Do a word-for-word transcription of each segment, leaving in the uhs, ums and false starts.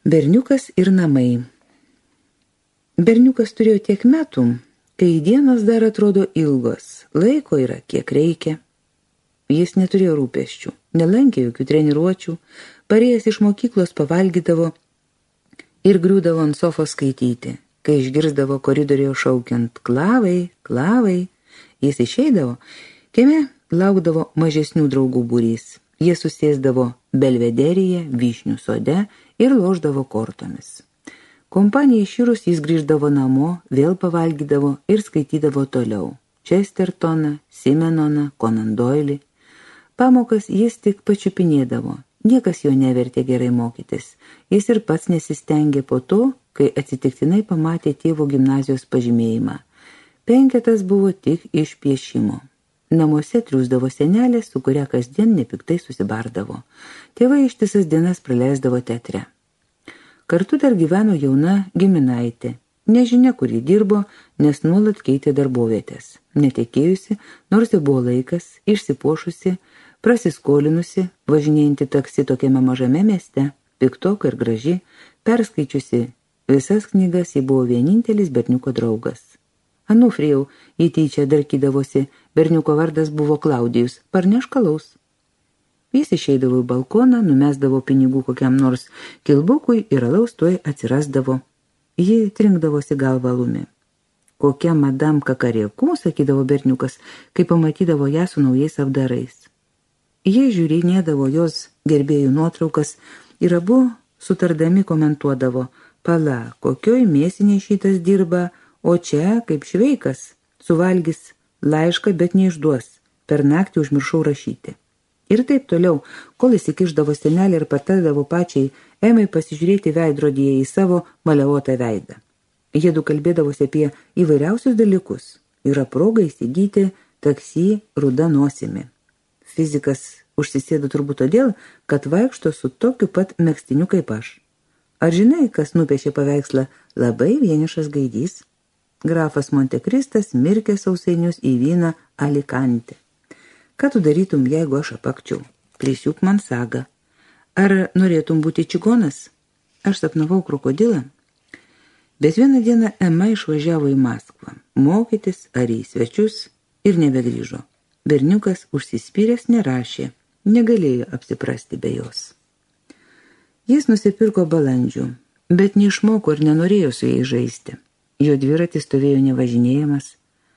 Berniukas ir namai. Berniukas turėjo tiek metų, kai dienos dar atrodo ilgos, laiko yra kiek reikia. Jis neturėjo rūpesčių, nelankė jokių treniruočių, parėjęs iš mokyklos pavalgydavo ir griūdavo ant sofos skaityti. Kai išgirsdavo koridoriuje šaukiant "Klavai, Klavai", jis išeidavo, kieme laukdavo mažesnių draugų būrys. Jie susėsdavo Belvederyje, Vyšnių sode ir lošdavo kortomis. Kompanija iširus jis grįždavo namo, vėl pavalgydavo ir skaitydavo toliau. Chestertoną, Simenoną, Conan Doilį. Pamokas jis tik pačiupinėdavo. Niekas jo nevertė gerai mokytis. Jis ir pats nesistengė po to, kai atsitiktinai pamatė tėvo gimnazijos pažymėjimą. Penketas buvo tik iš piešimo. Namuose triūsdavo senelė, su kuria kasdien nepiktai susibardavo. Tėvai ištisas dienas praleisdavo teatre. Kartu dar gyveno jauna giminaitė. Nežinia, kur ji dirbo, nes nuolat keitė darbovietės. Netekėjusi, nors jau buvo laikas, išsipuošusi, prasiskolinusi, važinėjanti taksi tokiame mažame mieste, piktoka ir graži, perskaičiusi visas knygas, ji buvo vienintelis berniuko draugas. Anufrijau, jį tyčia darkydavosi, berniuko vardas buvo Klaudijus, parnešk alaus. Jis išeidavo į balkoną, numesdavo pinigų kokiam nors kilbukui ir alaus tuoj atsirasdavo. Ji trinkdavosi galvą alumi. Kokia madam Kakariekų, sakydavo berniukas, kai pamatydavo ją su naujais apdarais. Jie žiūrinėdavo jos gerbėjų nuotraukas ir abu sutardami komentuodavo: "Pala, kokioj mėsiniai šitas dirba, o čia, kaip šveikas, suvalgys laišką, bet neišduos. Per naktį užmiršau rašyti." Ir taip toliau, kol įsikišdavo senelė ir patardavo pačiai Emai pasižiūrėti veidrodyje į savo maliavotą veidą. Jiedu kalbėdavosi apie įvairiausius dalykus. Yra proga įsigyti taksi ruda nosimi. Fizikas užsisėdo turbūt todėl, kad vaikšto su tokiu pat megztiniu kaip aš. Ar žinai, kas nupiešė paveikslą "Labai vienišas gaidys"? Grafas Montekristas mirkė sausainius į vyną Alikantę. Ką tu darytum, jeigu aš apakčiau? Prisiūk man sagą. Ar norėtum būti čigonas? Aš sapnavau krokodilą. Bet vieną dieną Ema išvažiavo į Maskvą, mokytis ar į svečius ir nebegrįžo. Berniukas užsispyręs nerašė, negalėjo apsiprasti be jos. Jis nusipirko balandžių, bet neišmoko ir nenorėjo su jais žaisti. Jo dviratis stovėjo nevažinėjamas.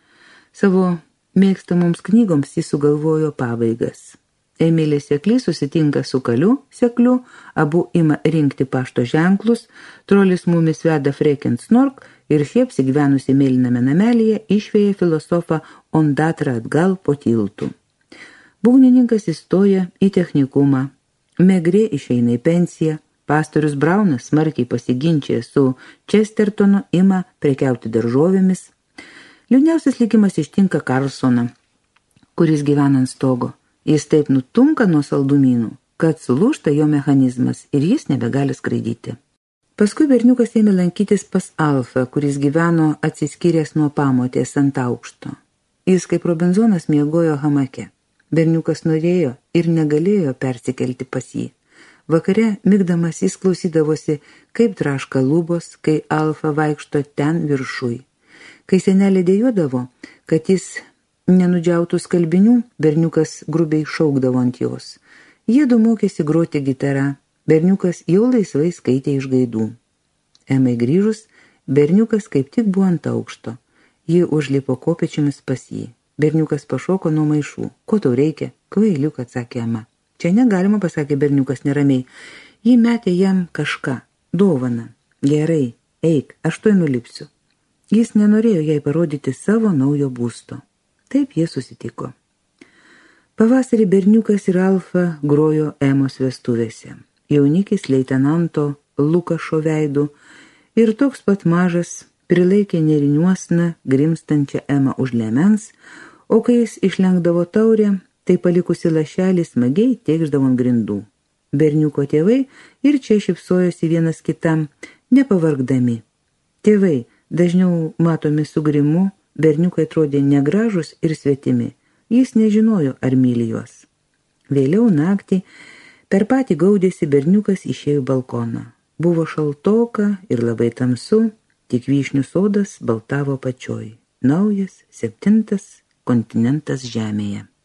Savo mėgstamoms knygoms jis sugalvojo pabaigas. Emilė Seklys susitinka su Kaliu Sekliu, abu ima rinkti pašto ženklus, trolis mumis veda Freken Snork ir šie apsigyvenusi mėlyname namelyje išveja filosofą Ondatrą atgal po tiltų. Būgnininkas įstoja į technikumą, Megrė išeina į pensiją, pastorius Braunas smarkiai pasiginčia su Chestertonu, ima prekiauti daržovėmis. Liūdniausias likimas ištinka Karlsoną, kuris gyvena ant stogo. Jis taip nutunka nuo saldumynų, kad sulūžta jo mechanizmas ir jis nebegali skraidyti. Paskui berniukas ėmė lankytis pas Alfą, kuris gyveno atsiskyręs nuo pamotės ant aukšto. Jis kaip Robinzonas miegojo hamake. Berniukas norėjo ir negalėjo persikelti pas jį. Vakare migdamas jis klausydavosi, kaip traška lubos, kai Alfa vaikšto ten viršui. Kai senelė dėjuodavo, kad jis nenudžiautų skalbinių, berniukas grubiai šaukdavo ant jos. Jiedu mokėsi groti gitarą, berniukas jau laisvai skaitė iš gaidų. Emai grįžus, berniukas kaip tik buvo ant aukšto. Ji užlipo kopėčiomis pas jį. Berniukas pašoko nuo maišų. Ko tau reikia? Kvailiuk, atsakė Ema. Čia negalima, pasakė berniukas neramiai. Ji metė jam kažką, dovaną. Gerai, eik, aš tuoj nulipsiu. Jis nenorėjo jai parodyti savo naujo būsto. Taip jie susitiko. Pavasarį berniukas ir Alfa grojo Emos vestuvėse. Jaunikis leitenanto Lukašo veidu ir toks pat mažas prilaikė neriniuosną, grimstančią Emą už liemens, o kai jis išlenkdavo taurę, tai palikusi lašelį smagiai tėkšdavo ant grindų. Berniuko tėvai ir čia šypsojosi vienas kitam, nepavargdami. Tėvai, dažniau matomi su grimu, berniukai atrodė negražus ir svetimi. Jis nežinojo, ar myli juos. Vėliau naktį per patį gaudėsi berniukas išėjo balkoną. Buvo šaltoka ir labai tamsu, tik vyšnių sodas baltavo pačioj. Naujas, septintas kontinentas žemėje.